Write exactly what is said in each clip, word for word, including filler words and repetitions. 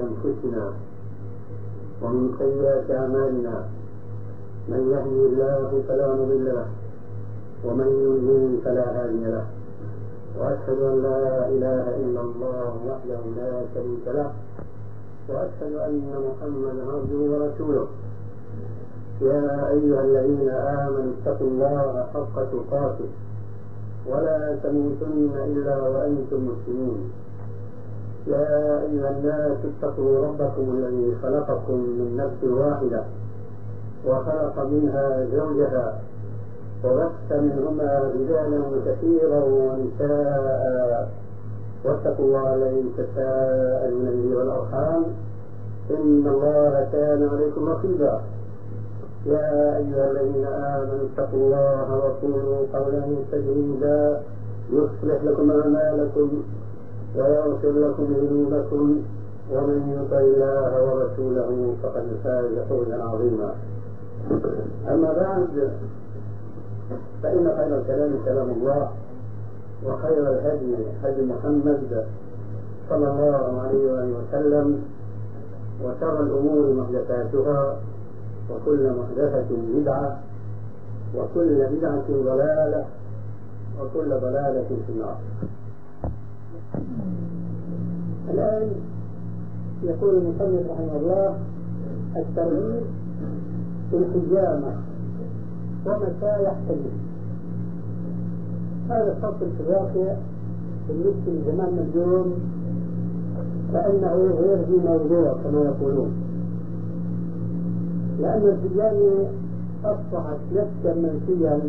أنفسنا ومن سيئات أعمالنا، من يهدي الله فلا مضل له ومن يضلل فلا هادي له، وأشهد أن لا إله إلا الله وحده لا شريك له، وأشهد أن محمدا عبده ورسوله. يا أيها الذين آمنوا اتقوا الله حق تقاته ولا تموتن إلا وأنتم مسلمون. يا أيها الناس اتقوا ربكم الذي خلقكم من نفس واحدة وخلق منها زوجها وبث منهما رجالا كثيرا ونساء، واتقوا الله الذي تساءلون به والأرحام إن الله كان عليكم رقيبا. يا أيها الذين آمنوا اتقوا الله وقولوا قولا سديدا يصلح لكم أعمالكم ويغفر لكم ذنوبكم، ومن يطع الله ورسوله فقد فاز فوزا عظيما. أما بعد، فإن خير الكلام كلام الله، وخير الهدي هدي محمد صلى الله عليه وآله وسلم، وشر الأمور محدثاتها، وكل محدثة بدعة، وكل بدعة ضلالة، وكل ضلالة في النار. الآن يقول المصنف رحمه الله: الترغيب في الحجامة ومتى يحتمل. هذا الفصل في الواقع بالنسبة لزماننا اليوم كأنه غير ذي موضوع كما يقولون، لأن الحجامة أصبحت نسكا منسيا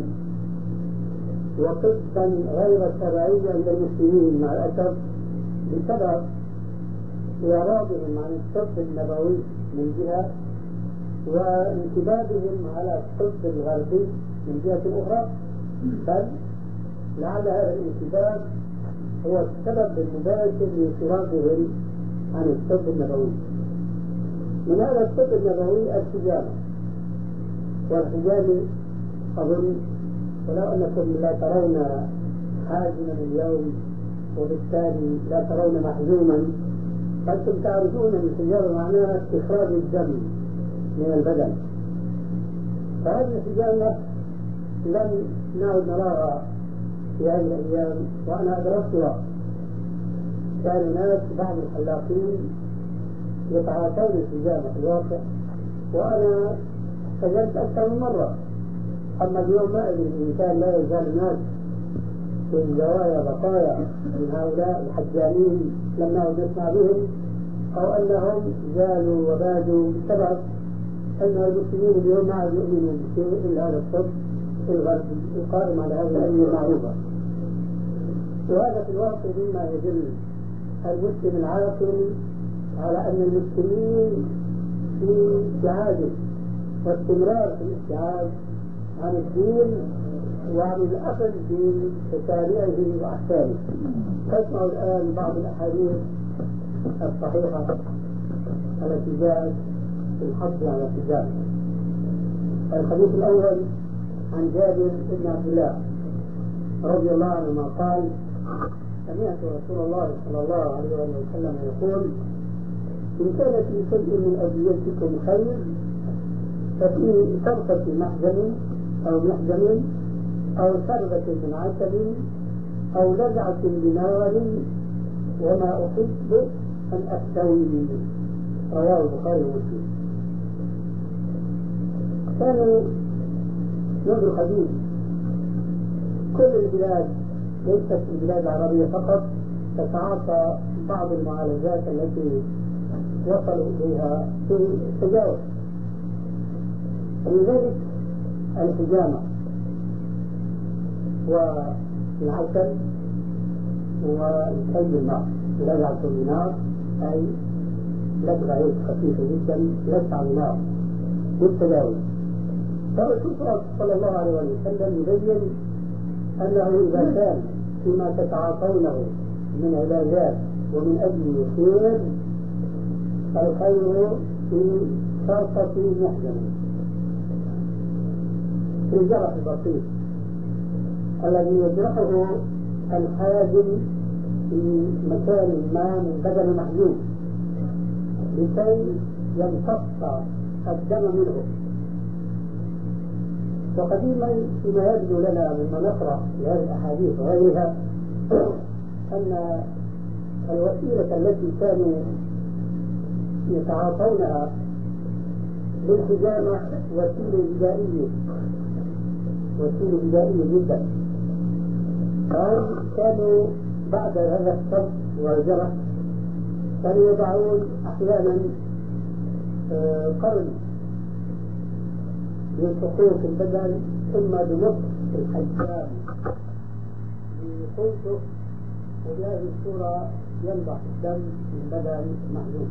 وطبا غير شرعيا عند المسلمين مع الأسف، بسبب إعراضهم عن الطب النبوي من جهة، وانتباههم على الطب الغربي من جهة أخرى، بل لعل هذا الانتباه هو السبب المباشر لانفرادهم عن الطب النبوي. من هذا الطب النبوي الحجامة، والحجامة أظن ولو أنكم لا ترون حاجما اليوم وبالتالي لا ترون محزوما، فأنتم تعرفون أن الحجامة معناها استخراج الدم من البدن. فهذه الحجامة لم نعد نراها في هذه الأيام، وأنا أدركتها. كان ناس بعض الحلاقين يتعاطون الحجامة في الواقع، وأنا سجلت أكثر من مرة. أما اليوم ما أدري إن كان لا يزال الناس في الزوايا بقايا من هؤلاء الحجامين لم نعد نسمع بهم، أو أنهم زالوا وبادوا بسبب أن المسلمين اليوم ما عاد يؤمنوا بشيء إلا هذا الطب الغربي القائم على هذه الأدوية المعروفة. وهذا في الواقع مما يدل المسلم العاقل على أن المسلمين في ابتعاد واستمرار في الابتعاد عن الدين وعن الأخذ بتشاريعه وأحكامه. تسمع الآن بعض الأحاديث الصحيحة التي جاءت في الحض على الحجامة. الحديث الأول عن جابر بن عبد الله رضي الله عنهما قال: سمعت رسول الله صلى الله عليه وسلم يقول: إن كان في شيء من أدويتكم خير ففي شربة محجم أو محجم أو شربة من عسل أو لذعة بنار وما أحب أن أستوي. رواه البخاري ومسلم. كانوا منذ القديم كل البلاد ليست البلاد العربية فقط تتعاطى بعض المعالجات التي وصلوا إليها في التجاوز، ولذلك الحجامة والعسل والكي بالنار، لذعة بالنار أي لدغة خفيفة جدا لسعة بالنار بالتجاوز. فالرسول صلى الله عليه وسلم يبين أنه إذا كان فيما تتعاطونه من علاجات ومن أجل خير فالخير في شرطة محجم، في الجرح البسيط الذي يجرحه الحاجم في مكان ما من بدن المحجوم. لكي يمتص الدم منه. وقديما فيما يبدو لنا مما نقرأ في هذه الأحاديث وغيرها أن الوسيلة التي كانوا يتعاطونها للحجامة وسيلة بدائية وسيلة بدائية جدا. كانوا بعد هذا الصد والجرح كانوا يضعون أحيانا قرن يلصقوه في البدن ثم بنصف الحجام بقوته، وبهذه الصورة ينضح الدم من بدن محجوم.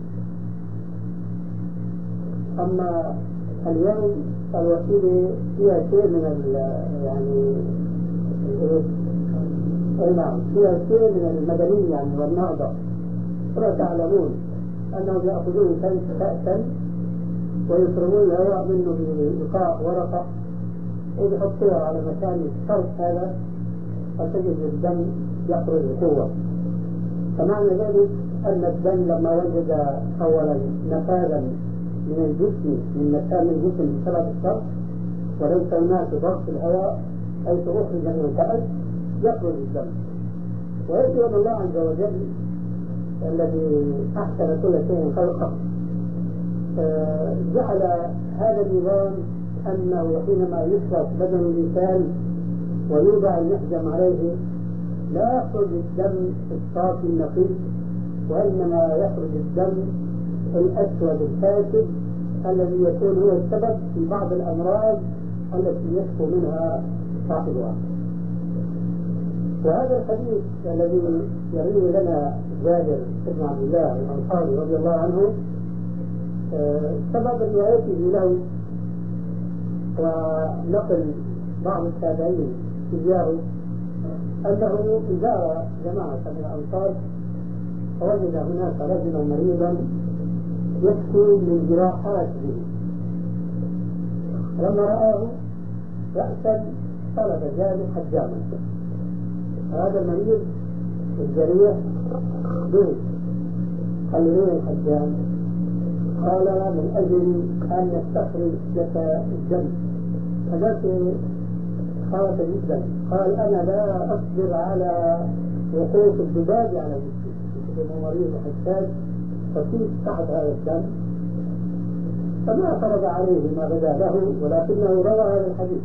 أما اليوم الوسيلة فيها شيء من ال يعني أي نعم فيها شيء من المدنية يعني والنهضة. كما تعلمون أنهم يأخذون كأسا ويفرمون الهواء منه بإلقاء ورقة ويحطوها على مكان الشرط هذا فتجد الدم يخرج بقوة. فمعنى ذلك أن الدم لما وجد أولا نفاذا من الجسم من مكان الجسم بسبب الشرط وليس هناك ضغط الهواء حيث أخرج من الكأس يخرج الدم. ويأتي أن الله عز وجل الذي أحسن كل شيء خلقه جعل هذا النظام أنه حينما يشرط بدن الإنسان ويوضع المحجم عليه لا يخرج الدم الصافي النقي، وإنما يخرج الدم الأسود الفاسد الذي يكون هو السبب في بعض الأمراض التي يشكو منها صاحبها. وهذا الحديث الذي يرويه لنا جابر بن عبد الله الأنصاري رضي الله عنه سبب روايته له ونقل بعض التابعين إياه أنه زار جماعة من الأنصار فوجد هناك رجلا مريضا يشكو من جراحات به. لما رآه رأسا طلب جابر حجاما. هذا المريض الجريح به قال له الحجام؟ قال من أجل أن نستخرج لك الدم. فذاك خاف جدا، قال أنا لا أصبر على وقوف الذباب على جسمي، يكون مريض وحساس فكيف تحت هذا الدم. فما اعترض عليه ما بدا له، ولكنه روى هذا الحديث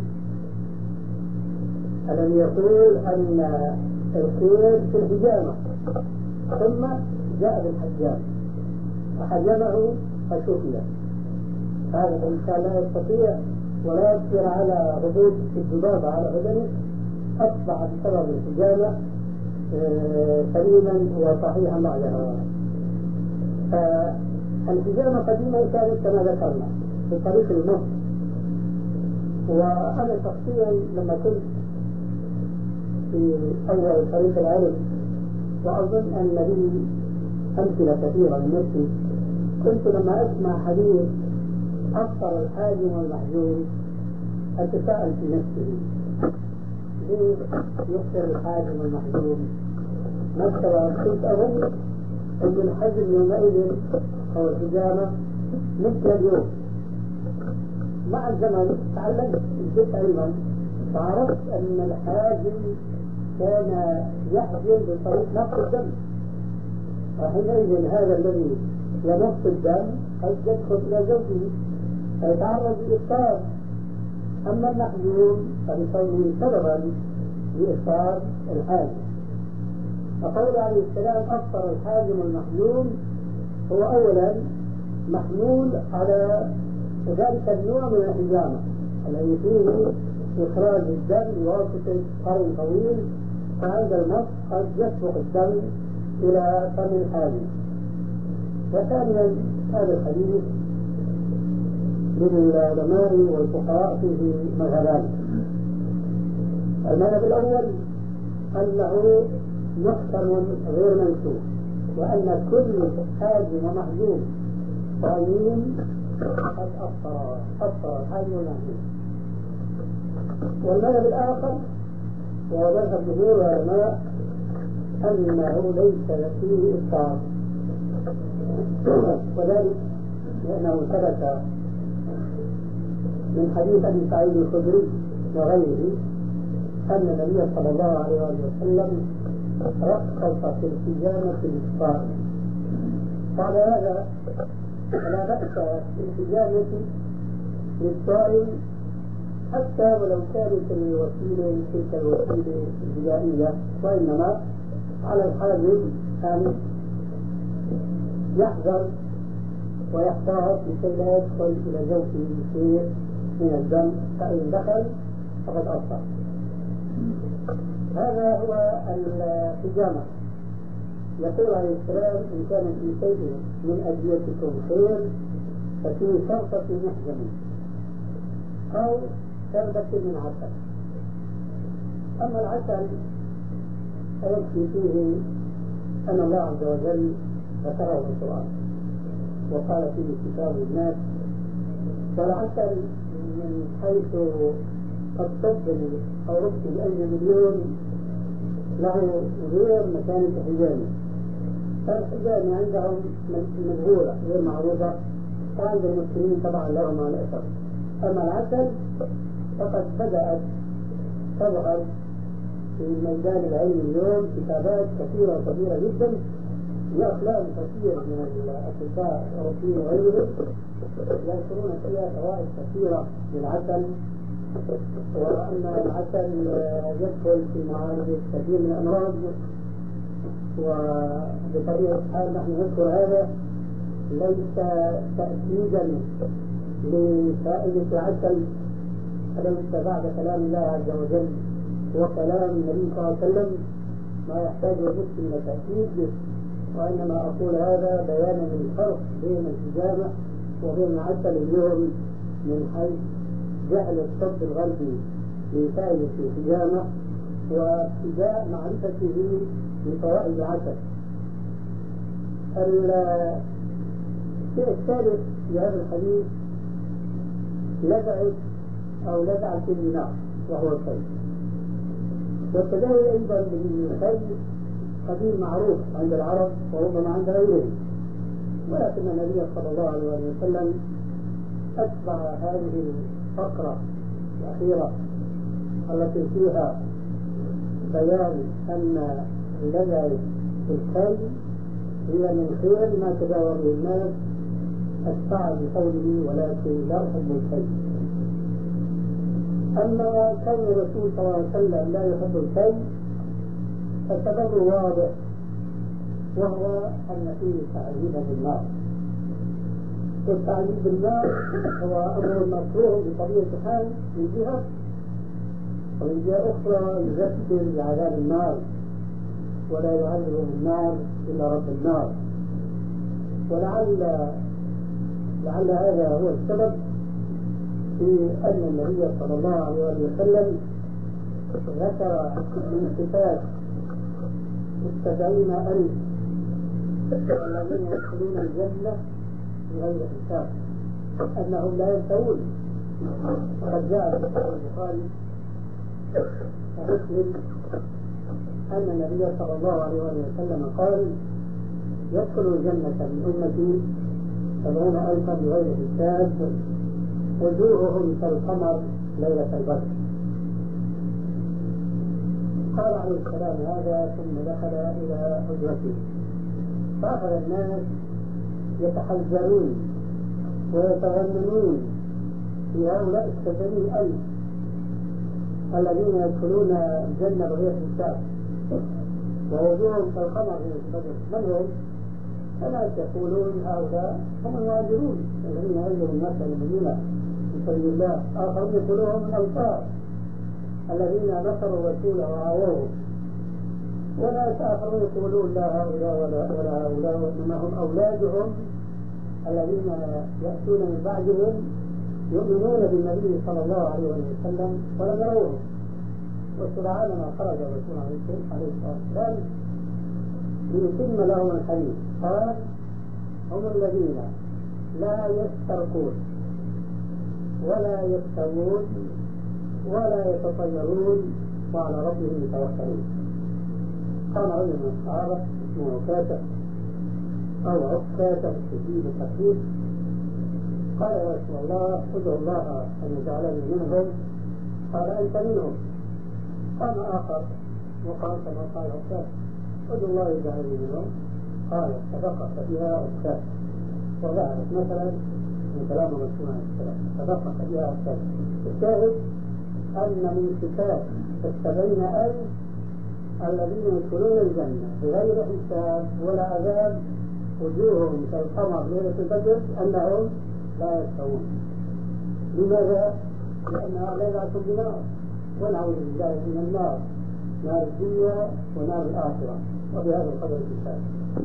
الذي يقول أن الخير في الحجامة، ثم جاء بالحجام فحجمه فشفي. هذا الإنسان لا يستطيع ولا يقدر على هبوط الذبابة على بدنه، أصبح بسبب الحجامة سليما وصحيحا بعدها. فالحجامة قديما كانت كما ذكرنا في طريق الموت. وأنا شخصيا لما كنت في أول طريق العلم وأظن أن لي أمثلة كثيرة من نفسي، كنت لما أسمع حديث أفطر الحاجم والمحجوم أتساءل في نفسه ليه يفطر الحاجم والمحجوم؟ ما السبب؟ كنت أظن أن الحجم يومئذ أو الحجامة مثل اليوم. مع الزمن تعلمت الجزء علما فعرفت أن الحاجم كان يحجم بطريق نقص الدم، وحينئذ هذا الذي يمص الدم قد يدخل إلى زوجه فيتعرض لإفطار. أما المحجوم فلكونه سببا لإفطار الحاجم. فقول عليه السلام أفطر الحاجم والمحجوم هو أولا محمول على ذلك النوع من الحجامة الذي فيه إخراج الدم بواسطة قرن طويل، فعند المص قد يسبق الدم إلى فم الحاجم. وثانيا هذا الحديث للعلماء والفقهاء فيه مذهبان. المذهب الأول أنه محكم غير منسوخ، وأن كل حاجم ومحجوم صايمين قد أفطر أفطر الحاجم والمحجوم. والمذهب الآخر وهو مذهب جمهور العلماء أنه ليس فيه إفطار، وذلك لأنه ثبت من حديث أبي سعيد الخدري وغيره أن النبي صلى الله عليه وسلم رخص في الحجامة للصائم. قال هذا لا بأس بالحجامة للصائم حتى ولو كانت الوسيلة تلك الوسيلة بدائية، وإنما على الحاجب أن يحذر ويحتاط لكي لا يدخل إلى جوفه شيء من الدم، فإن دخل فقد أفطر. هذا هو الحجامة. يقول عليه السلام: إن كان في شيء من أدويتكم خير ففي شرطة محجم أو شربة من عسل. أما العسل فيكفي فيه أن الله عز وجل ذكره في القرآن وقال فيه كتاب الناس. والعسل من حيث الطب الأوروبي الأجنبي اليوم له غير مكانة حجامة، فالحجامة عندهم مجهولة غير معروفة، وعند المسلمين طبعا لهم على الأثر. أما العسل فقد بدأت تظهر في ميدان العلم اليوم كتابات كثيرة كثيرة جدا لأقلام كثير من الأطباء الأوروبيين وغيرهم يذكرون فيها فوائد كثيرة للعسل، وأن العسل يدخل في معالجة كثير من الأمراض. وبطبيعة الحال نحن نذكر هذا ليس تأكيدا لفائدة العسل، فليس بعد كلام الله عز وجل وكلام النبي صلى الله عليه وسلم ما يحتاج المسلم إلى تأكيد، وإنما أقول هذا بيانا للفرق بين الحجامة وبين العسل اليوم من حيث جهل الطب الغربي بفائدة الحجامة وابتداء معرفته بفوائد العسل. الشيء الثالث في هذا الحديث لدعة أو لدعة الدماغ وهو الخيل. والتداوي أيضا بالخيل قديم معروف عند العرب وربما عند غيرهم، ولكن النبي صلى الله عليه وسلم أتبع هذه الفقرة الأخيرة التي فيها بيان أن اللدغ في الخيل هي من خير ما تداوى به الناس، أتبع بقوله: ولكن لا أحب الخيل. أما كون الرسول صلى الله عليه وسلم لا يحب الخيل فالسبب واضح، وهو أن فيه تعذيبا بالنار. والتعذيب بالنار هو أمر مكروه بطبيعة الحال من جهة، ومن جهة أخرى يذكر بعذاب النار، ولا يعذب بالنار إلا رب النار. ولعل لعل هذا هو السبب في أن النبي صلى الله عليه وسلم ذكر من صفات السبعين ألف الذين يدخلون الجنة بغير حساب أنهم لا ينتهون. وقد جاء في صحيح البخاري ومسلم أن النبي صلى الله عليه وسلم قال: يدخل الجنة من أمتي سبعون ألفا بغير حساب وجوههم كالقمر ليلة البدر. قال عليه السلام هذا ثم دخل إلى حجرته، فأخذ الناس يتحذرون ويتغنمون في هؤلاء السبعين ألف الذين يدخلون الجنة بغير حساب ووجوههم كالقمر ليلة البدر. من هم؟ فناس يقولون هؤلاء هم المهاجرون الذين هاجروا الناس إلى المدينة في سبيل الله، آخرون يقولون هم الأنصار الذين نصروا الرسول وعاووه، وناس آخرون يقولون لا هؤلاء ولا, ولا هؤلاء، وإنما هم أولادهم الذين يأتون من بعدهم يؤمنون بالنبي صلى الله عليه وسلم ولم يروه. وسرعان ما خرج الرسول عليه الصلاة والسلام ليتم لهم الحديث قال: هم الذين لا يسترقون ولا يكتوون ولا يتطيرون وعلى ربهم يتوكلون. قام رجل من الصحابة اسمه كاتب أو عكاشة بالتشديد الخفيف. قال يا رسول الله ادعو الله أن يجعلني منهم. قال أنت منهم. قام آخر وقال كما قال عكاشة ادعو الله يجعلني منهم. قال صدقت بها عكاشة. وذهبت مثلا من كلام الرسول عليه السلام صدقت بها عكاشة. الشاهد أن من صفات السبعين ألف الذين يدخلون الجنة بغير حساب ولا عذاب وجوههم كالقمر ليلة البدر أنهم لا يستوون. لماذا؟ لأنها لذعة بنار، ونعوذ بالله من النار، نار الدنيا ونار الآخرة. وبهذا القدر الكفاية.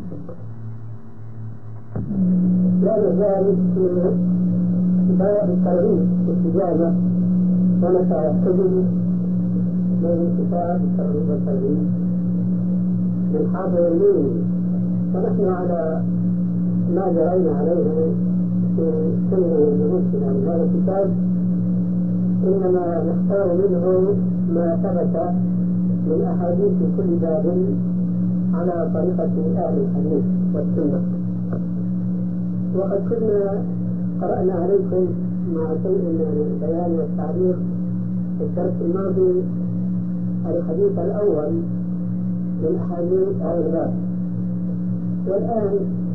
لا نزال في باب الترغيب والتجارة ونسعى يحتجب من كتاب الترغيب والترهيب للحافظ المنذري. ونحن على ما جرينا عليه في كل دروسنا من هذا الكتاب إنما نختار منه ما ثبت من أحاديث كل باب على طريقة أهل الحديث والسنة. وقد كنا قرأنا عليكم مع شيء من البيان والتعبير في الدرس الماضي الحديث الأول من أحاديث هذا الباب. والآن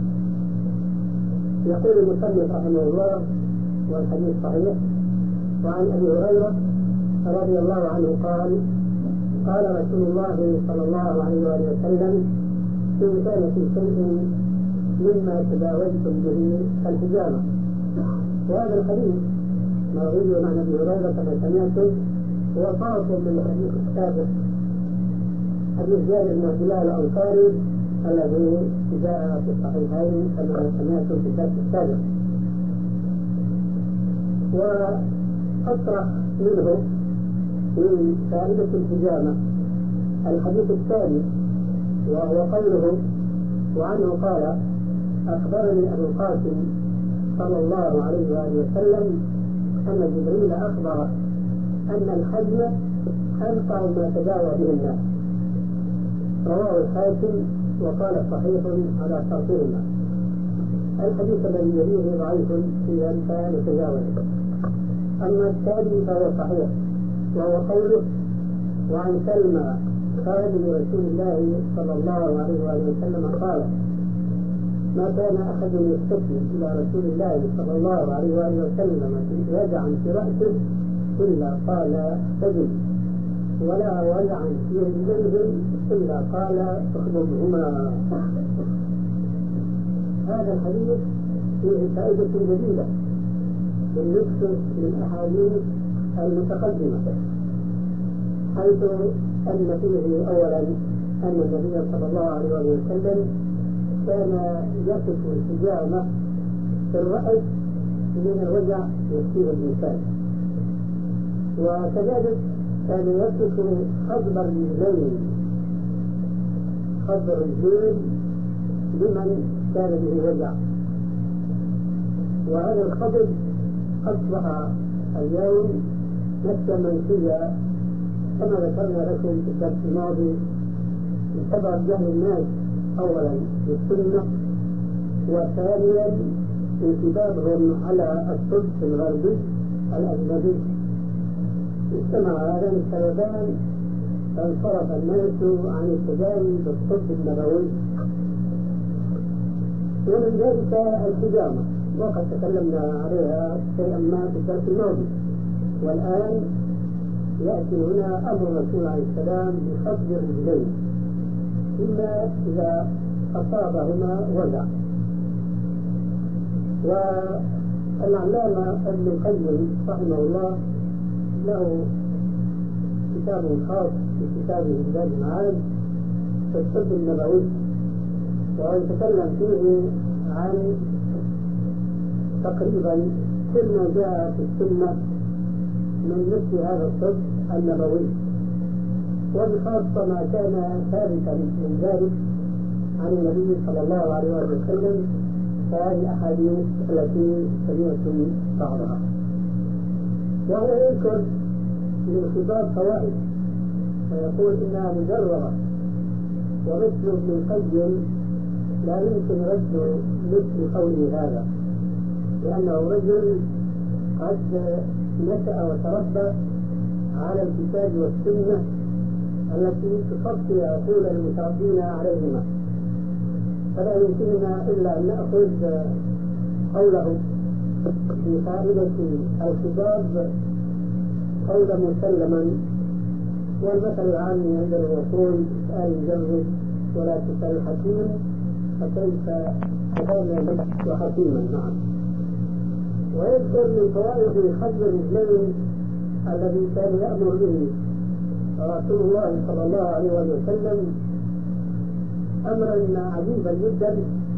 يقول المصنف رحمه الله والحديث صحيح وعن أبي هريرة رضي الله عنه قال قال رسول الله صلى الله عليه وآله وسلم إن كان في شيء مما تداولتم به فالحجامة. وهذا الحديث مروي عن أبي هريرة كما سمعتم هو فرق من الحديث السابق حديث جابر بن عبد الله الأنصاري الذي جاء في الصحيحين كما سمعتم في الدرس السابق. وأطرح منه في فائدة الحجامة الحديث الثاني وهو قوله وعنه قال أخبرني أبو القاسم صلى الله عليه وآله وسلم أن جبريل أخبر أن الحجم أنفع ما تداوى به الناس. رواه الحاكم وقال صحيح على شرطهما. الحديث الذي يليه ضعيف في أنفع متجاوزة. أما الثاني فهو صحيح وهو قوله وعن سلمى خادم رسول الله صلى الله عليه وآله وسلم قال ما كان أحد يستسلم إلى رسول الله صلى الله عليه وآله وسلم وجعا في رأسه إلا قال سجد ولا وجعا في رجليه إلا قال اخضبهما. هذا الحديث فيه فائدة جديدة بالنسبة للأحاديث المتقدمة، حيث أن فيه أولا أن النبي صلى الله عليه وسلم كان يصف الحجامة في الرأس من الوجع يصيب الإنسان، وكذلك كان يصف خضب الرجلين خضب الرجلين لمن كان به وجع. وهذا الخضب أصبح اليوم نفسا منسيا كما ذكرنا لكم في الدرس الماضي بسبب جهل الناس أولا بالسنة، وثانيا انتباههم على الطب الغربي الأجنبي. اجتمع هذان السببان فانصرف الناس عن التداوي بالطب النبوي، ومن ذلك الحجامة، وقد تكلمنا عليها شيئا ما في الدرس الماضي. والآن يأتي هنا أمر الرسول عليه السلام بخفض الرجلين إلا إذا أصابهما وجع. والعلامة ابن القيم رحمه الله له كتاب خاص في كتابه زاد المعاد في الطب النبوي، وهو يتكلم فيه عن تقريبا كل ما جاء في السنة من مثل هذا الطب النبوي، وبخاصة ما كان ثابتا من ذلك عن النبي صلى الله عليه وسلم وهذه الأحاديث التي سمعتم بعضها. وهو يذكر للخطاب فوائد ويقول إنها مجربة، ومثل ابن القيم لا يمكن رد مثل قوله هذا، لأنه رجل قد نشأ وتربى على الكتاب والسنة التي تصفي عقول المتربين عليهما، فلا يمكننا إلا أن نأخذ قوله في فائدة الخطاب قولا مسلما. والمثل العام عندنا يقول: اسأل الجرد ولا تسأل الحكيم، فكيف تكون وحكيما. نعم. ويذكر من فوائد خفض الرجلين الذي كان يأمر به رسول الله صلى الله عليه وسلم أمرا عجيبا جدا،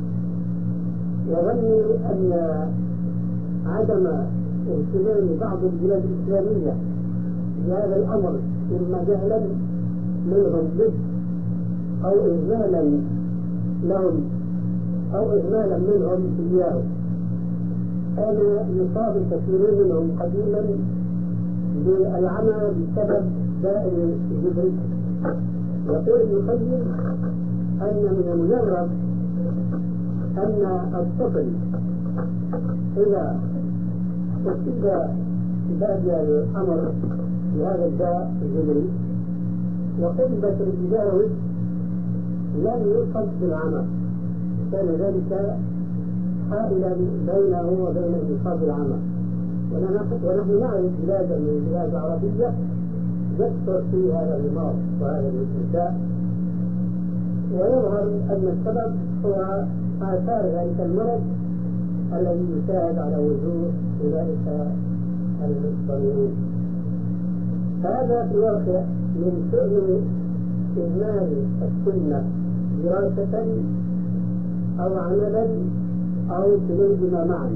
وظني أن عدم اهتمام بعض البلاد الإسلامية بهذا الأمر إما جهلا منهم به أو إهمالا لهم أو إهمالا منهم إياه. كان يصاب الكثيرون منهم قديما بالعمى بسبب داء الجبل. يقول ابن القيم أن من المجرد أن الطفل إذا أصيب بادئ الأمر بهذا الداء الجبري وقلبت رجلاه لم يصب بالعمى، كان ذلك حائلا بينه وبين انتصاب العمى. ونحن نعرف بلادا من البلاد العربية يكثر في هذا المرض وهذا الانتشاء، ويظهر أن السبب هو آثار ذلك المرض الذي يشاهد على وجوه أولئك الضرورين. هذا في الواقع من شؤم إهمال السنة دراسة أو عملا أو كليهما معا.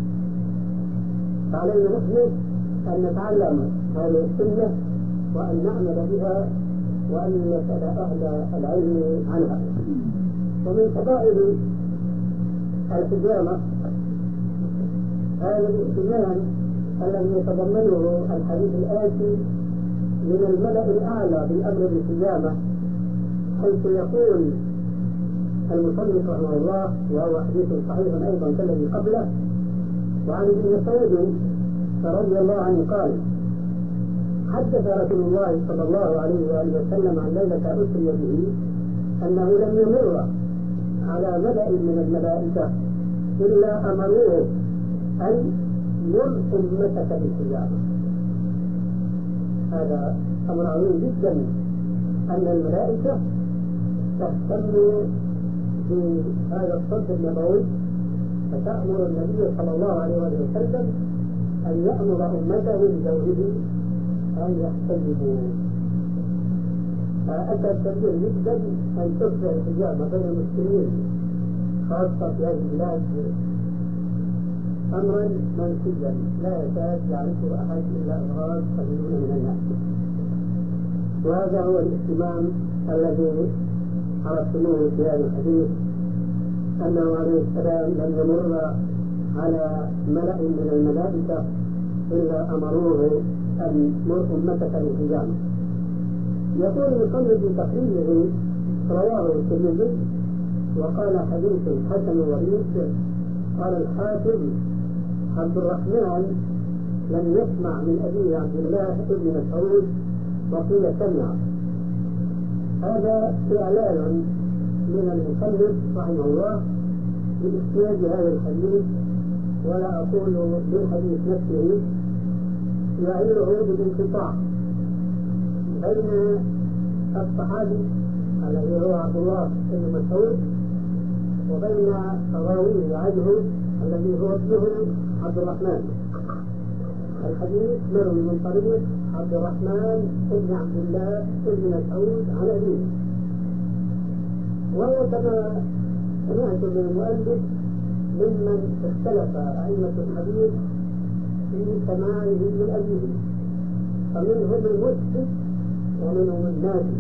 فعلينا نحن أن نتعلم هذه السنة وأن نعمل بها وأن نسأل أهل العلم عنها. ومن فضائل الحجامة هذا الاهتمام الذي يتضمنه الحديث الآتي من الملأ الأعلى بالأمر بالحجامة، حيث يقول المصنف رحمه الله، وهو حديث صحيح أيضا كالذي قبله، وعن ابن مسعود رضي الله عنه قال: حدث رسول الله صلى الله عليه وآله وسلم عن ليلة أسري به أنه لم يمر على ملأ من الملائكة إلا أمروه أن مر أمتك بالحجامة. هذا أمر عظيم جدا أن الملائكة تهتم بهذا الصدر النبوي، فتأمر النبي صلى الله عليه وسلم أن يأمر أمته بدوره أن يحتجبوا. أتى كبير جدا أن ترفع الحجامة بين المسلمين خاصة في هذه البلاد أمرا منسيا لا يكاد يعرفه أحد إلا أفراد قليلون من الناس. وهذا هو الاهتمام الذي عرفتموه في هذا الحديث، أنه عليه السلام لم يمر على ملأ من الملائكة إلا أمروه أن مر أمتك بالحجامة. يقول المصنف في تقريره: رواه الترمذي وقال حديث حسن غريب. قال الحافظ عبد الرحمن لم يسمع من أبيه عبد الله بن مسعود وقيل سمع. هذا إعلان من المصنف رحمه الله بإسناد هذا الحديث، ولا أقول بالحديث نفسه، يعيره بالانقطاع بين الصحابي الذي هو عبد الله بن مسعود وبين راويه عنه الذي هو ابنه عبد الرحمن. الحديث مروي من طريق عبد الرحمن بن عبد الله بن مسعود عن أبيه، وهو كما سمعت من المؤلف ممن اختلف أئمة الحديث في سماعه من أبيه، فمنهم المسلم ومنهم النادي.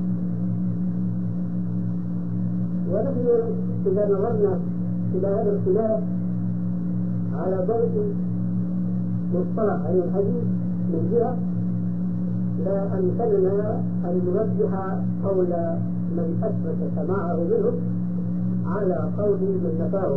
ونحن إذا نظرنا إلى هذا الخلاف على ضوء مصطلح عن الحديث من جهة، لا أمكننا أن نرجح قول من أثبت سماعه منه على قول من نفاه،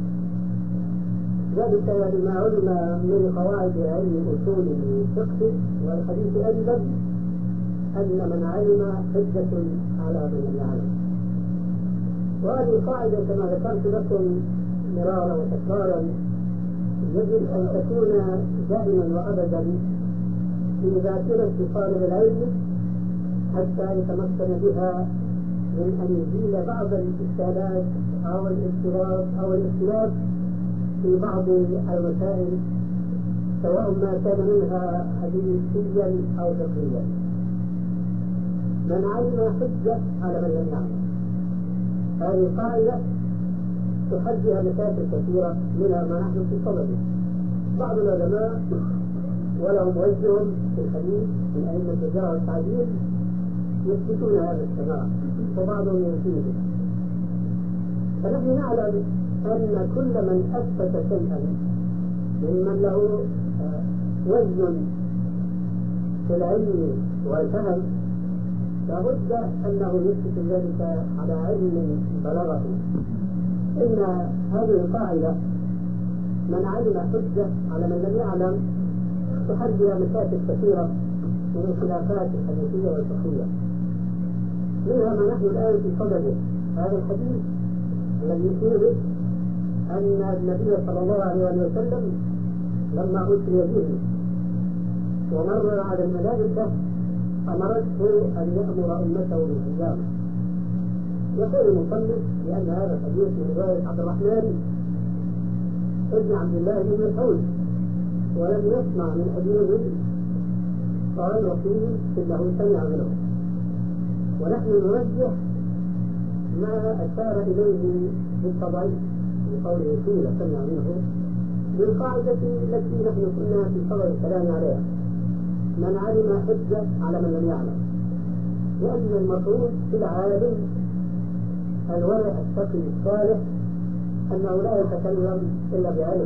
ذلك لما علم من قواعد علم أصول الفقه والحديث أيضا أن من علم حجة على من لم يعلم. وهذه القاعدة كما ذكرت لكم مرارا وتكرارا يجب أن تكون دائما وأبدا في ذاكرة طالب العلم حتى يتمكن بها من أن يزيل بعض الإشكالات أو الاضطراب أو الاختلاف في بعض المسائل، سواء ما كان منها حديثيا أو فقهيا. من علم حجة على من لم يعلم، هذه القاعدة تحديها مشاكل كثيرة، منها ما نحن في صدده. بعض العلماء ولهم وجههم في الحديث من أئمة الجرح والتعديل يثبتون هذا السماع، وبعضهم ينفيه. فنحن نعلم أن كل من أثبت شيئا ممن له وزن في العلم والفهم لابد أنه يثبت ذلك على علم بلغه. إن هذه القاعدة من علم حجة على من لم يعلم تحديها مشاكل كثيرة من الخلافات الحديثية والفقهية، منها ما نحن الآن في صدده، هذا الحديث الذي فيه أن النبي صلى الله عليه وسلم لما أسري به ومر على الملائكة أمرته أن يأمر أمته بالحجامة. يقول المصنف بأن هذا الحديث من رواية عبد الرحمن ابن عبد الله بن مسعود ولم يسمع من أبيه، قال وقيل إنه سمع منه، ونحن نرجح ما أشار إليه بالتضعيف بقوله قيل سمع منه بالقاعدة التي نحن كنا في صدر الكلام عليها، من علم حجة على من لم يعلم، لأن المفروض في العالم الورع التقي الصالح أنه لا يتكلم إلا بعلم.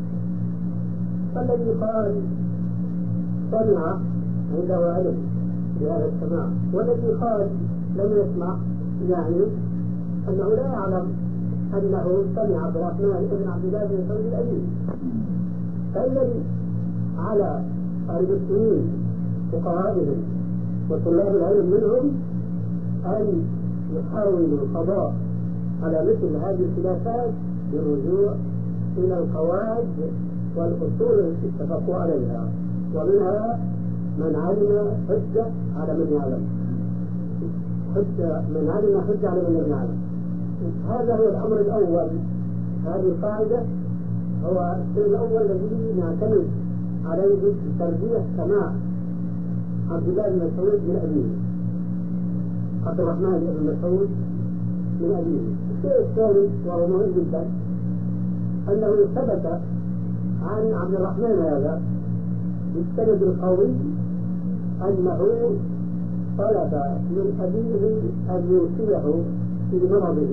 فالذي قال سمع عنده علم بهذا السماع، والذي قال لم يسمع يعني أنه لا يعلم أنه سمع عبد الرحمن بن عبد الله بن مسعود الأمين. فالذي على المسلمين فقهائهم وطلاب العلم منهم أن يحاولوا القضاء على مثل هذه الخلافات بالرجوع إلى القواعد والأصول التي اتفقوا عليها، ومنها من علم حجة على من يعلم، حجة من علم حجة على من لم يعلم. هذا هو الأمر الأول، هذه القاعدة هو الشيء الأول الذي نعتمد عليه في ترجيح سماع عبد الله بن مسعود من أبيه، عبد الرحمن بن مسعود من أبيه. الشيء الثاني وهو مهم جدا أنه ثبت عن عبد الرحمن هذا بالسند القوي أنه طلب من أبيه أن يوصيه في مرضه،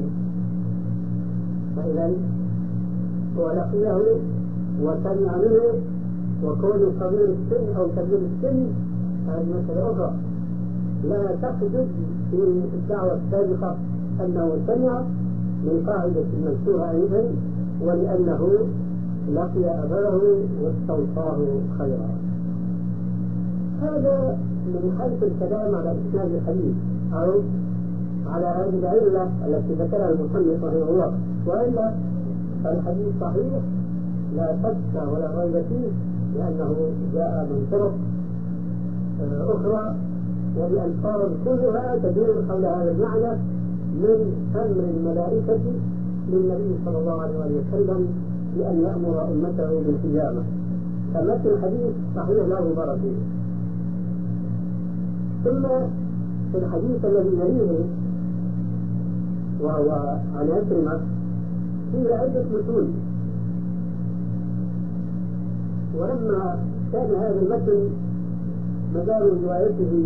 فإذا ولقيه وسمع منه، وكون صغير السن أو كبير السن هذه مسألة أخرى لا تحدث في الدعوة السابقة أنه سمع من قاعدة مذكورة أيضا، ولأنه لقي أباه واستوصاه خيرا. هذا من حيث الكلام على إسناد الحديث أو على هذه العلة التي ذكرها المصنف رحمه الله. وإلا فالحديث صحيح لا شك ولا ريب فيه، لأنه جاء من طرق أخرى وبألفاظ كلها تدور حول هذا المعنى من أمر الملائكة للنبي صلى الله عليه وسلم بأن يأمر أمته بالحجامة. فمثل الحديث صحيح لا غبار فيه. ثم في الحديث الذي يليه وهو عن عكرمة فيه عدة متون، ولما كان هذا المتن مدار روايته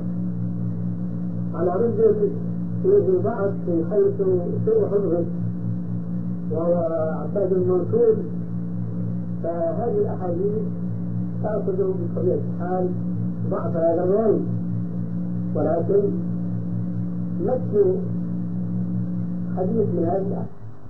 على رجل فيه ضعف من حيث سوء حفظه وهو عباد المنصور، فهذه الأحاديث تأخذ بطبيعة الحال ضعف هذا الراوي، ولكن متن حديث من هذا،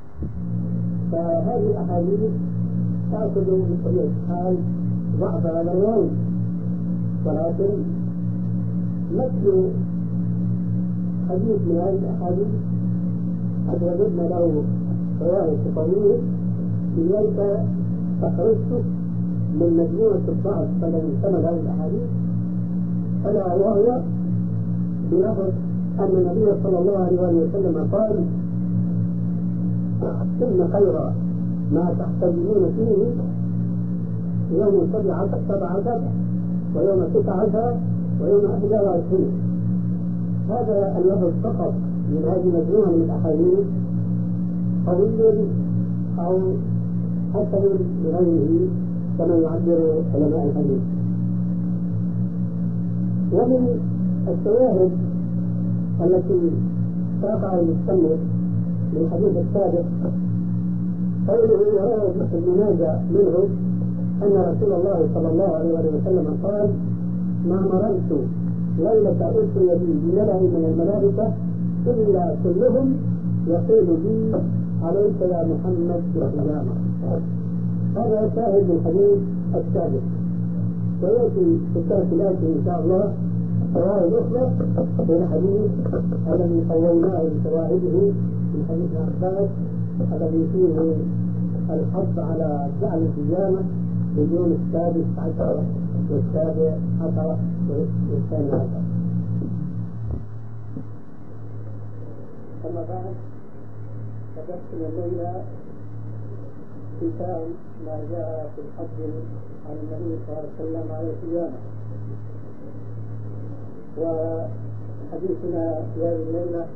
فهذه الأحاديث تأخذ بطبيعة الحال ضعف هذا الراوي، ولكن مثل حديث من هذه الأحاديث قد وجدنا له فوائد تطوير، لذلك استخرجت من مجموعة الضعف الذي احتمل هذه الأحاديث، ألا وهو بلفظ أن النبي صلى الله عليه وسلم قال: إن خير ما تحتجمون فيه يوم سبعة سبعة ويوم تسعة عشر ويوم أحد وعشرين. هذا اللفظ فقط من هذه المجموعة من الأحاديث قوي أو حسن لغيره كما يعبر علماء الحديث. ومن الشواهد التي تقع المستمر للحديث السابق قوله وروى ابن ماجه منه أن رسول الله صلى الله عليه وسلم قال: ما مررت ليلة أسري بي بملأ من الملائكة إلا كلهم يقول لي: عليك يا محمد بالحجامة. هذا شاهد من الحديث السابق، ويأتي في الدرس الآتي إن شاء الله فوائد أخرى من الحديث الذي قويناه بشواهده من حديث عباس الذي فيه الحث على جعل الحجامة في اليوم السادس عشر والسابع عشر والثاني عشر. أما بعد، فدرسنا الليلة كتاب ما جاء في الحج عن النبي صلى الله عليه وسلم على الحجامة. وحديثنا في هذه الليلة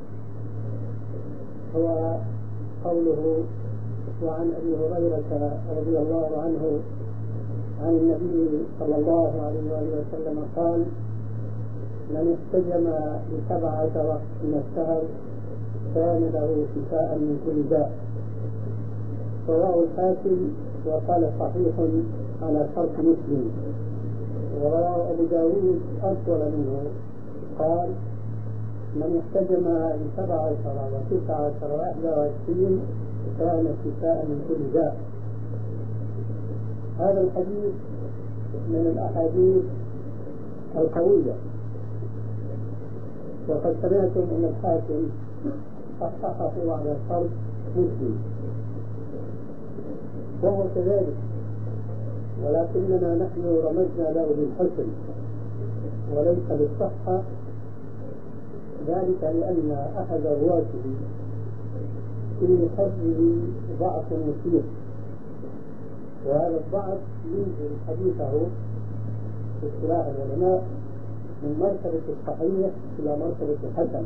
هو قوله: وعن أبي هريرة رضي الله عنه عن النبي صلى الله عليه وسلم قال: من احتجم بسبع عشر من الشهر كان له شفاء من كل داء. رواه الحاكم وقال صحيح على شرط مسلم. ورواه أبو داود أطول منه قال: من احتجم بسبع عشر وتسع عشر وأحد وعشرين كان شفاء من كل داء. هذا الحديث من الأحاديث القوية، وقد سمعتم أن الحاكم صححه على شرط مسلم، وهو كذلك، ولكننا نحن رمزنا له بالحسن وليس بالصحة، ذلك لأن أحد رواته في حفظه ضعف مثير، وهذا الضعف ينزل حديثه في اصطلاح العلماء من مرتبة الصحيح إلى مرتبة الحسن،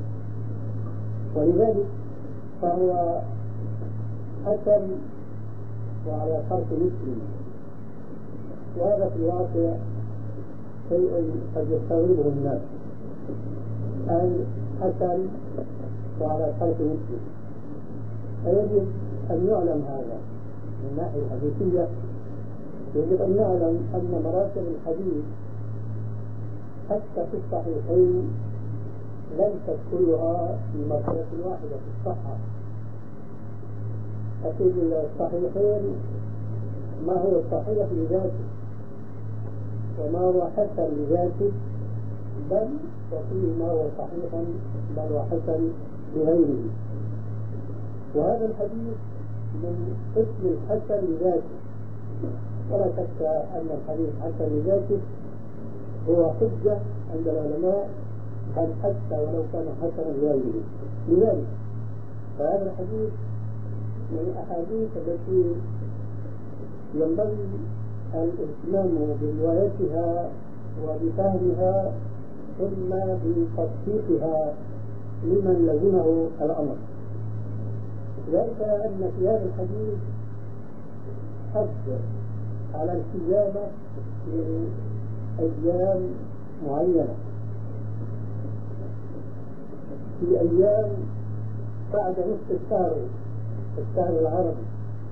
ولذلك فهو حسن وعلى شرط مسلم. وهذا في الواقع شيء قد يستغربه الناس، أي حسن وعلى شرط مسلم. فيجب أن يعلم هذا من الناحية الحديثية. يجب أن نعلم أن مراتب الحديث حتى في الصحيحين ليست كلها في مرتبة واحدة في الصحة. ففي الصحيحين ما هو صحيح لذاته وما هو حسن لذاته، بل وفيه ما هو صحيح بل وحسن لغيره. وهذا الحديث من قسم الحسن لذاته، ولا شك أن الحديث حسن لذاته هو حجة عند العلماء، بل حتى ولو كان حسنا لغيره. لذلك فهذا الحديث من الأحاديث التي ينبغي الاهتمام بروايتها وبفهمها ثم بتطبيقها لمن لزمه الأمر. ذلك أن في هذا الحديث حث على الحجامة من أيام معينة، في أيام بعد نصف الشهر الشهر العربي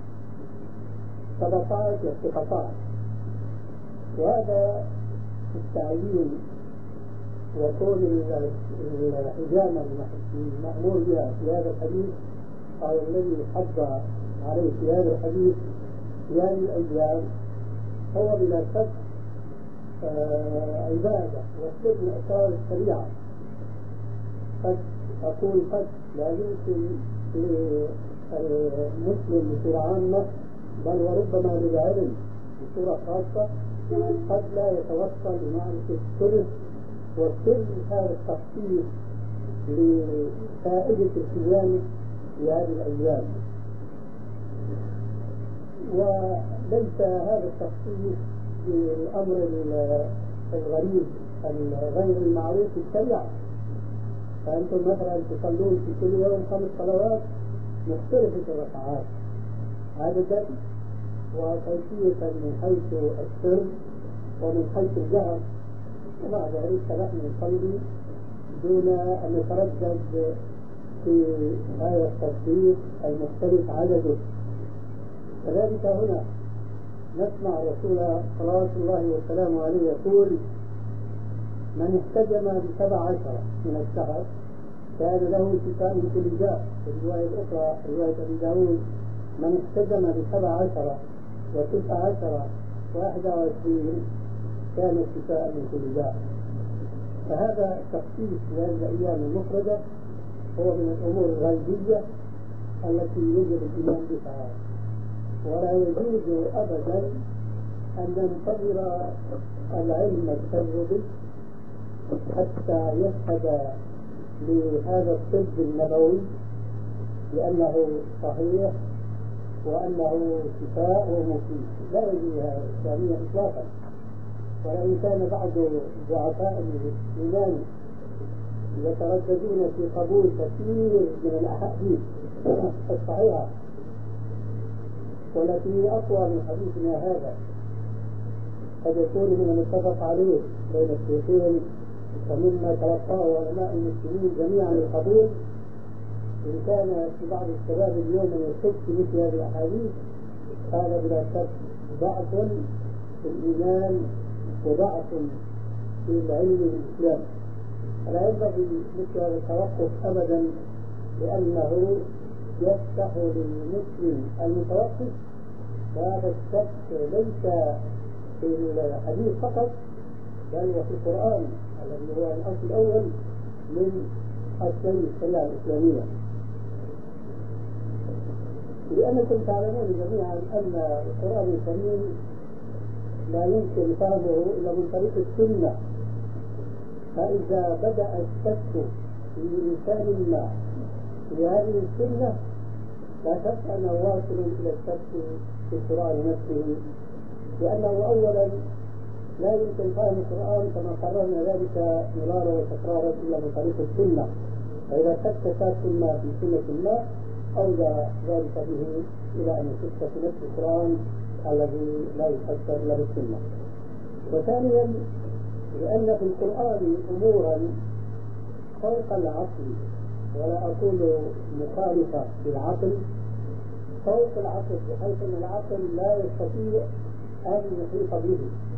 سبعة عشر و تسعة عشر. وهذا التعيين وكون الحجامة المأمور بها في هذا الحديث أو الذي حض عليه في هذا الحديث في هذه الأيام هو بلا شك آه عبادة وسر من أسرار الشريعة. قد أقول قد لا يمكن للمسلم بصورة عامة بل وربما للعلم بصورة خاصة قد لا يتوصل لمعرفة سر وسر هذا التخصيص لفائدة الحجامة في هذه الأيام. وليس هذا التخصيص بالأمر الغريب الغير المعروف في الشريعة. فأنتم مثلا تصلون في كل يوم خمس صلوات مختلفة الركعات عادة وكيفية من حيث السر ومن حيث الجهر، ومع ذلك فنحن نصلي دون أن نتردد في هذا الترتيب المختلف عدده. كذلك هنا نسمع الرسول صلوات الله وسلامه عليه يقول: من احتجم بسبع عشرة من الشهر كان له شفاء من كل داء. في الرواية الأخرى رواية أبي داود: من احتجم بسبع عشرة وتسع عشرة واحد وعشرين كان شفاء من كل داء. فهذا التخصيص في هذه الأيام المفردة هو من الأمور الغيبية التي يجب الإيمان بها، ولا يجوز أبدا أن ننتظر العلم التجربي حتى يشهد لهذا الطب النبوي بأنه صحيح وأنه شفاء ومفيد. لا يجوز هذا إسلاميا إطلاقا. ولئن كان بعض ضعفاء الإيمان يترددون في قبول كثير من الأحاديث الصحيحة والتي أقوى من حديثنا هذا، قد يكون من المتفق عليه بين الشيخين ومما تلقاه علماء المسلمين جميعا القبول، إن كان في بعض الشباب اليوم يشك في مثل هذه الأحاديث هذا بلا شك ضعف في الإيمان وضعف في العلم الإسلام. فلا ينبغي مثل هذا التوقف أبدا، لأنه يفتح للمسلم المتوقف هذا الشك ليس في الحديث فقط بل وفي القرآن الذي هو الأصل الأول من أصلي الشريعة الإسلامية. لأنكم تعلمون جميعا أن القرآن الكريم لا يمكن فهمه إلا من طريق السنة. فإذا بدأ الشك في إنسان ما في هذه السنة لا شك أنه واصل إلى الشك في القرآن نفسه، لأنه أولا لا يمكن فهم القرآن كما قررنا ذلك مرارا وتكرارا إلا من طريق السنة. فإذا شك شاك ما في سنة ما أولى ذلك به إلى أن يشك في نفس القرآن الذي لا يفسر إلا بالسنة. وثانيا لأن في القرآن أمورا فوق العقل، ولا أقول مخالفة للعقل، فوق العقل، بحيث أن العقل لا يستطيع أن يحيط به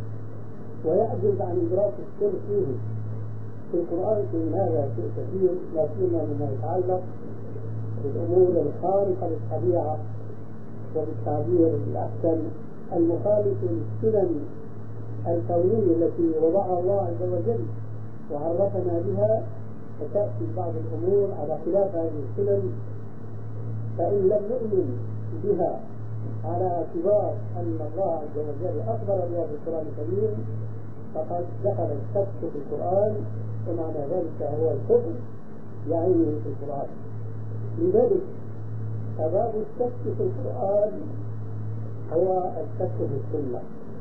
ويعجز عن إدراك السر فيه. في القرآن في هذا شيء كثير، لا سيما مما يتعلق بالأمور الخارقة للطبيعة وبالتعبير الأحسن المخالف للسنن الكونية التي وضعها الله عز وجل وعرفنا بها. فتأتي بعض الأمور على خلاف هذه السنن، فإن لم نؤمن بها على اعتبار أن الله عز وجل أخبر بها في القرآن الكريم فقد دخل الشك في القرآن، ومعنى ذلك هو الكفر بعينه في القرآن. لذلك فباب الشك في القرآن هو الشك في السنة.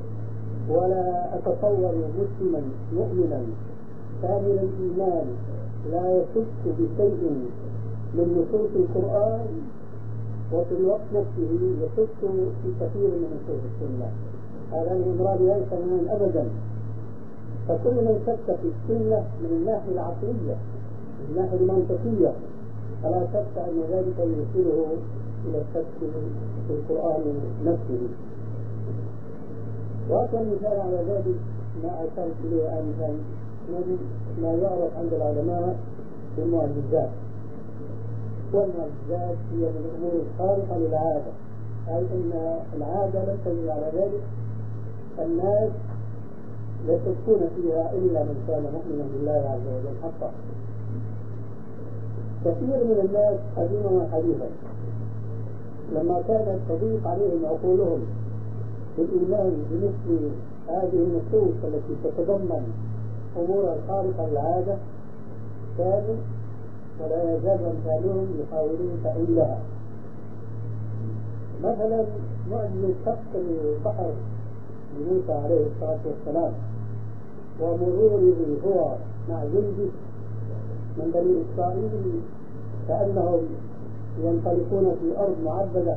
ولا أتصور مسلما مؤمنا كامل الإيمان لا يشك بشيء من نصوص القرآن وفي الوقت نفسه يشك في كثير من نصوص السنة. هذا من أمراض ليس تماما أبدا. فكل من شك في السنة من الناحية العقلية من الناحية المنطقية فلا شك أن ذلك يوصله إلى الشك في القرآن نفسه. وأكثر مثال على ذلك ما أشرت إليه آنفا من ما يعرف عند العلماء بالمعجزات. والمعجزات هي من الأمور الخارقة للعادة، أي أن العادة لم تجد على ذلك، الناس لا يشكون فيها إلا من كان مؤمنا بالله عز وجل حقا. كثير من الناس قديما وحديثا لما كانت تضيق عليهم عقولهم بالإيمان بمثل هذه النصوص التي تتضمن أمورا خارقة للعادة، كانوا ولا يزال أمثالهم يحاولون تأويلها. مثلا معجزة شق البحر لموسى عليه الصلاة والسلام ومروره هو مع جنده من بني إسرائيل كأنهم ينطلقون في أرض معبدة،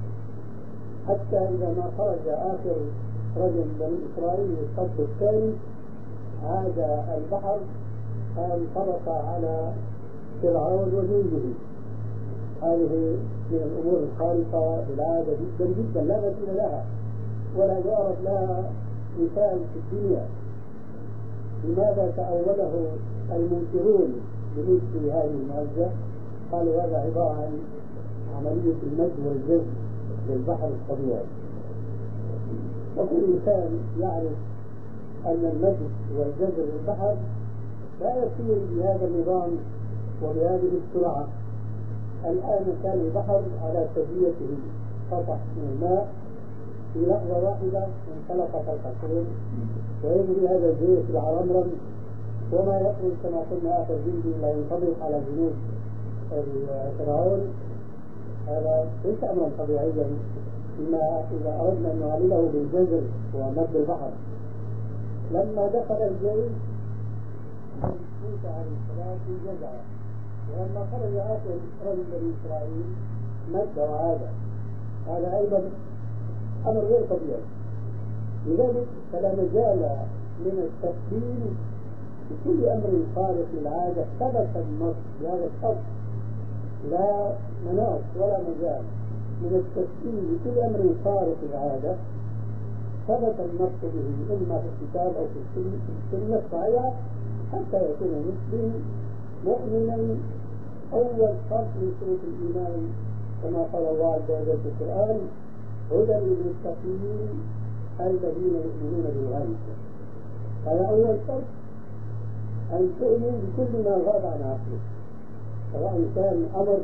حتى إذا ما خرج آخر رجل من بني إسرائيل للصف الثاني عاد البحر فانطبق على فرعون وجنده. هذه من الأمور الخارقة للعادة جدا جدا لا مثيل لها ولا يعرف لها مثال في الدنيا. لماذا تأوله المنكرون بمثل هذه المعجزة؟ قالوا هذا عبارة عن عملية المد والجزر للبحر الطبيعي، وكل إنسان يعرف أن المد والجزر للبحر لا يسير بهذا النظام وبهذه السرعة. الآن كان البحر على سجيته سطح من الماء، في لحظة واحدة انطلق كالخرطوم ويجري هذا الجيش العرمرم، وما يخرج كما قلنا آخر جندي لا ينطبق على جنود فرعون. هذا ليس أمرا طبيعيا إلا إذا أردنا أن نعلله بالجزر ومد البحر. لما دخل الجيش موسى عليه السلام انجزع، ولما خرج آخر رجل بني إسرائيل مد وعاد. هذا أيضا أمر غير طبيعي. لذلك فلا مجال من التسليم بكل أمر خارق للعادة. ثبت النص بهذا الشرط، لا مناص ولا مجال من التسليم بكل أمر خارق للعادة ثبت النص به إما في الكتاب أو في السنة الصحيحة حتى يكون المسلم مؤمنا. أول شرط من شروط الإيمان كما قال الله عز وجل في القرآن: هدى للمتقين الذين يؤمنون بالغيب. هذا أول شرط، أن تؤمن بكل ما غاب عن عقلك، سواء كان أمر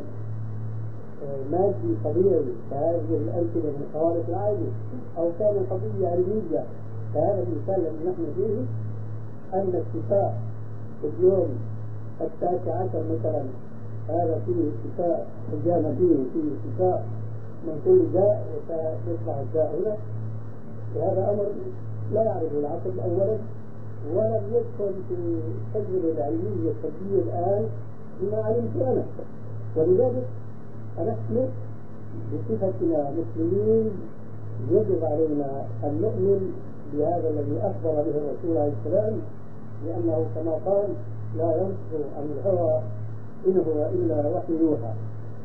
مادي طبيعي كهذه الأمثلة من خوارق العادة، أو كان قضية علمية كهذا المثال الذي نحن فيه، أن الشفاء في اليوم التاسع عشر مثلا هذا فيه شفاء حجامة فيه فيه شفاء من كل داء وسيطلع الداء هنا. وهذا أمر لا يعرفه العقل أولا، ولم يدخل في التجربة العلمية الطبية الآن بما علمت أنا. ولذلك فنحن بصفتنا مسلمين يجب علينا أن نؤمن بهذا الذي أخبر به الرسول عليه السلام، لأنه كما قال: لا ينطق عن الهوى إن هو إلا وحي يوحى.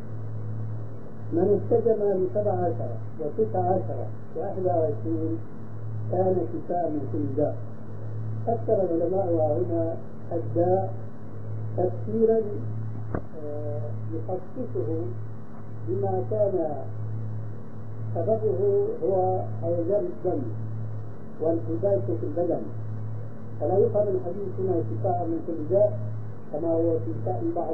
من استجم بسبع عشر وتسع عشر وأحد وعشرين كان شفاء من كل داء. فسر العلماء هنا الداء تفسيرا يخصصه بما كان سببه هو هيجان الدم وانتباهه في البدن، فلا يفهم الحديث هنا شفاء من كل داء كما هو في شأن بعض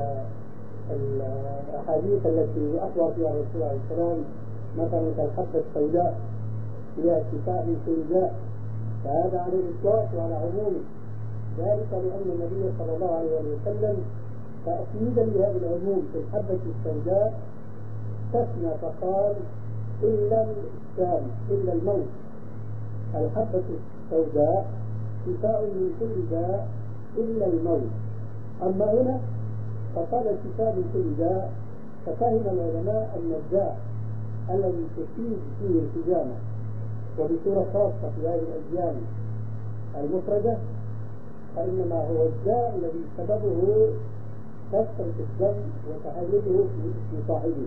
الأحاديث التي أخبر فيها الرسول عليه السلام، مثلا كالحبة السوداء فيها شفاء من كل داء، فهذا على الإطلاق وعلى عمومه. ذلك لأن النبي صلى الله عليه وسلم تأكيدا لهذا العموم في الحبة السوداء استثنى فقال: إلا الإسلام إلا الموت. الحبة السوداء شفاء من كل داء إلا الموت. أما هنا فقال شفاء من كل داء، ففهم العلماء أن الداء الذي تصيب فيه الحجامة وبصورة خاصة في هذه الأيام المفردة فإنما هو الداء الذي سببه كثرة الدم وتهيجه في صاحبه.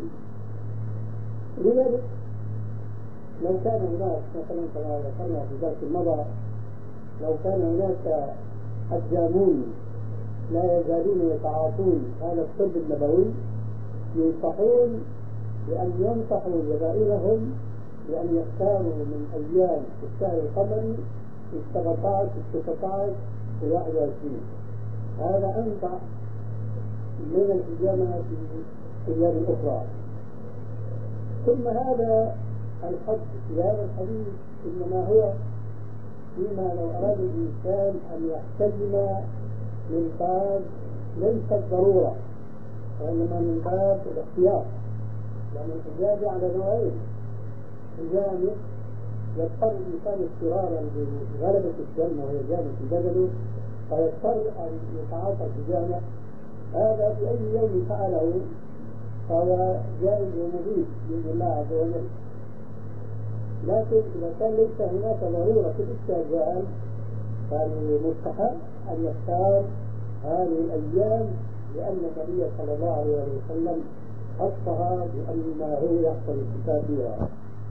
لذلك لو كان هناك مثلا كما ذكرنا في درس المضى، لو كان هناك حجامون لا يزالون يتعاطون هذا الطب النبوي ينصحون بأن ينصحوا زبائنهم بأن يختاروا من أيام الشهر القمري السبعة عشر والتسعة عشر والواحد وعشرين. هذا أنفع من الحجامة في أيام أخرى. ثم هذا الحج في هذا الحديث إنما هو فيما لو أراد الإنسان أن يحتجم من باب ليس الضرورة وإنما من باب الاحتياط، لأن الحجاب على نوعين: حجام يضطر الإنسان اضطرارا بغلبة الدم وهي جامة في بدنه فيضطر أن يتعاطى الحجامة، هذا في أي يوم فعله فهو جائز ومبيح بإذن الله عز وجل. لكن إذا كان ليس هناك ضرورة في الاستعجال فالمستحب أن يختار هذه الأيام، لأن النبي صلى الله عليه وسلم خصها بأنه يحصل الكتاب فيها.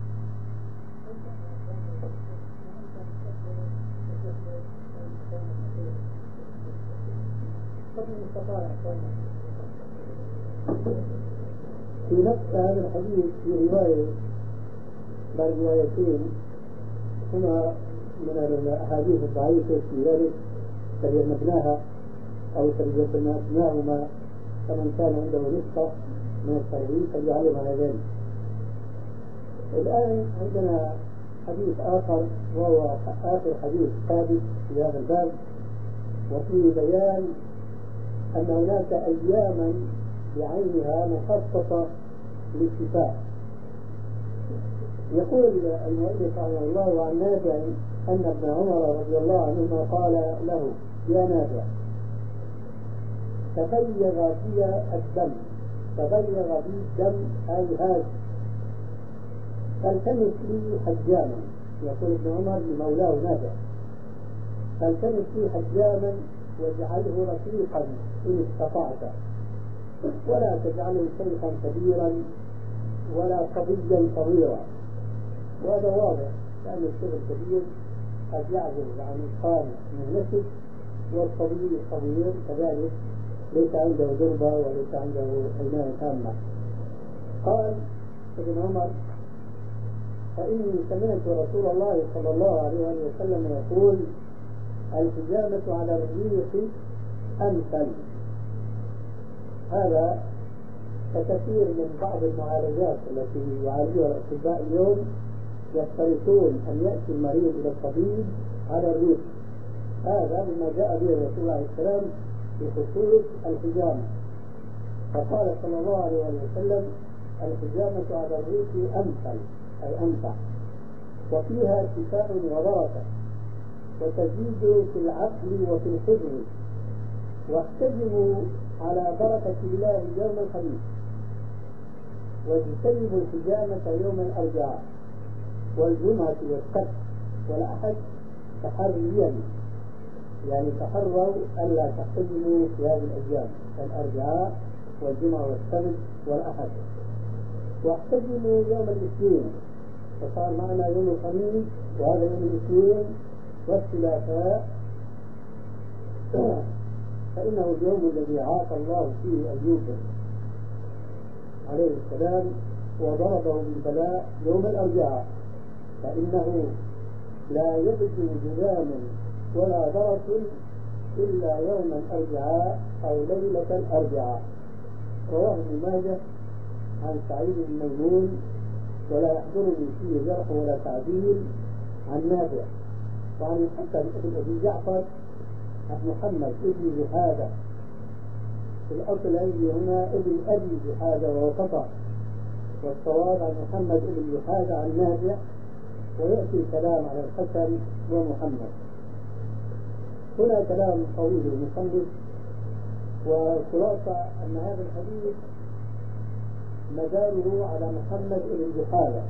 في نفس هذا الحديث في رواية بل روايتين هما من الأحاديث الضعيفة في ذلك ترجمناها أو ترجمناهما فمن كان عنده نسخة من الترغيب فليعلم على ذلك. الآن عندنا حديث آخر وهو آخر حديث ثابت في هذا الباب، وفيه بيان أن هناك أياما بعينها مخصصة للشفاء. يقول المؤلف رحمه الله عن نافع أن ابن عمر رضي الله عنهما قال له: يا نافع، تبلغ بي الدم، تبلغ بي الدم أي هاج، فالتمس لي حجاما. يقول ابن عمر لمولاه نافع: فالتمس لي حجاما واجعله رفيقا إن استطعت، ولا تجعله شيخا كبيرا ولا صبيا صغيرا. وهذا واضح لأن الشيخ الكبير قد يعجز عن إتقان مهنته، والصبي الصغير كذلك ليس عنده دربة وليس عنده عناية تامة. قال ابن عمر: فإني سمعت رسول الله صلى الله عليه وسلم يقول: الحجامة على الريق أمثل. هذا كثير من بعض المعالجات التي يعالجها الأطباء اليوم يشترطون أن يأتي المريض إلى الطبيب على الريق. هذا مما جاء به الرسول عليه السلام بخصوص الحجامة، فقال صلى الله عليه وسلم: الحجامة على الريق أمثل أي أنفع، وفيها شفاء وبركة، وتزيد في العقل وفي الحزن، واحتجموا على بركة الله يوم الخميس، واجتنبوا الحجامة يوم الأربعاء والجمعة والسبت والأحد تحريا، يعني تحروا ألا تحتجموا في هذه الأيام الأربعاء والجمعة والسبت والأحد، واحتجموا يوم الاثنين، فصار معنا يوم الخميس وهذا يوم الاثنين والثلاثاء، فإنه اليوم الذي عاق الله فيه أيوب عليه السلام وضربه بالبلاء يوم الأربعاء، فإنه لا يبدو جذام ولا برص إلا يوم الأربعاء أو ليلة الأربعاء. رواه ابن ماجه عن سعيد بن ميمون، ولا يحضرني فيه جرح ولا تعديل، عن نافع وعن الحسن بن أبي جعفر عن محمد ابن جحادة. الأصل عندي هنا ابن أبي جحادة وهو خطأ، والصواب عن محمد ابن جحادة عن نافع، ويأتي الكلام على الحسن ومحمد. هنا كلام طويل المصنف، والخلاصة أن هذا الحديث مداره على محمد بن جحادة.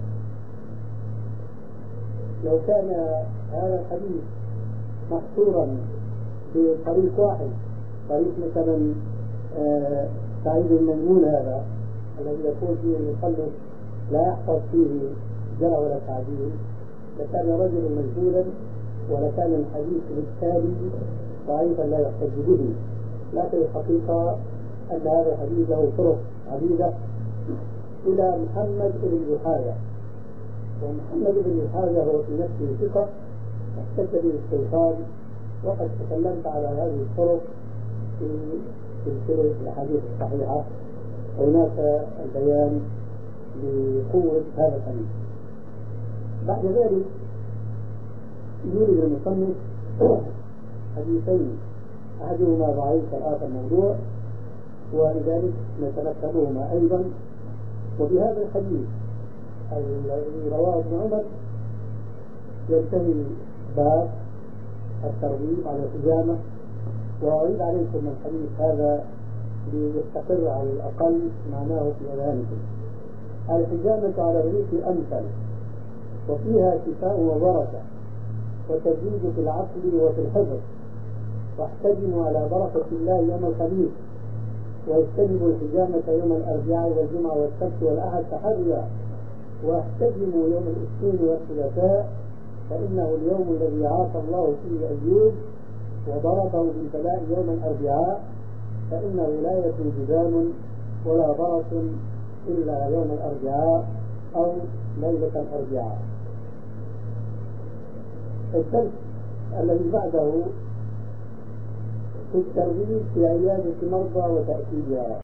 لو كان هذا الحديث محصورا بطريق واحد، طريق مثلا آه سعيد الميمون هذا الذي يقول فيه المصنف لا يحفظ فيه جرى ولا تعديل، لكان رجل مجهولا ولكان الحديث بالتالي ضعيفا لا يحتج به، لكن الحقيقة أن هذا الحديث له طرق عديدة إلى محمد بن جحادة، ومحمد بن جحادة هو في نفسه ثقة احتج به الشيخان، وقد تكلمت على هذه الطرق في سلسلة الأحاديث الصحيحة، هناك البيان لقوة هذا الحديث. بعد ذلك يورد المصنف حديثين، أحدهما ضعيف والآخر موضوع، ولذلك نتنكبهما أيضا. وبهذا الحديث الذي رواه ابن عمر ينتهي باب الترغيب على الحجامة. وأعيد عليكم الحديث هذا ليستقر على الأقل معناه في أذهانكم. الحجامة على الريق أمثل، وفيها شفاء وبركة، وتزيد في العقل وفي الحفظ، واحتجموا على بركة الله يوم الخميس، واجتنبوا الحجامة يوم الأربعاء والجمعة والسبت والأحد تحريا، واحتجموا يوم الاثنين والثلاثاء، فإنه اليوم الذي عافى الله فيه أيوب وضربه بالبلاء يوم الأربعاء، فإنه لا يكون جذام ولا برص إلا يوم الأربعاء أو ليلة الأربعاء. الدرس الذي بعده في الترغيب في عيادة المرضى وتأكيدها.